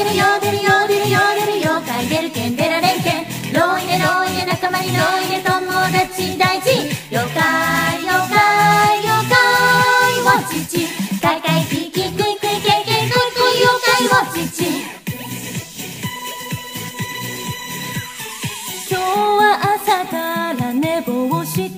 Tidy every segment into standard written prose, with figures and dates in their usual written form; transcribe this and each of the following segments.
るよでるよでるよでる妖怪出るけんでられんけん。ロイでロイで仲間にロイで友達大事。妖怪妖怪妖怪ウォッチチ。かいかいキキクイクイケイケイクイクイ妖怪ウォッチチ。今日は朝から寝坊した。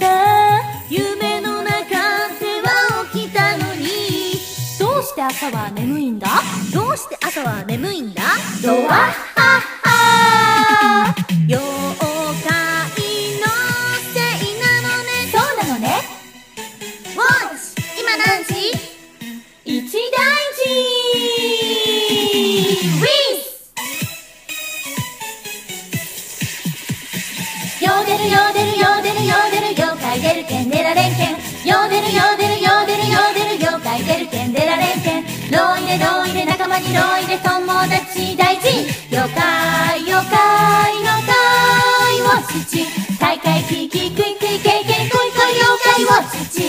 夢の中では起きたのに。どうして朝は眠いんだ。 どうして朝は眠いんだ。 ドワッハッハー。 妖怪のせいなのね。 そうなのね。 ウォッチ今何時。 一大事ウィス。よでるよでるよでるよでる妖怪出るけん出られんけん。よでるよでるよでるよでる妖怪出るけん出られんけん。ロイでロイで仲間にロイで友達大事。妖怪妖怪妖怪ウォッチチ。かいかいキキクイクイケイケイコイコイ妖怪ウォッチチ。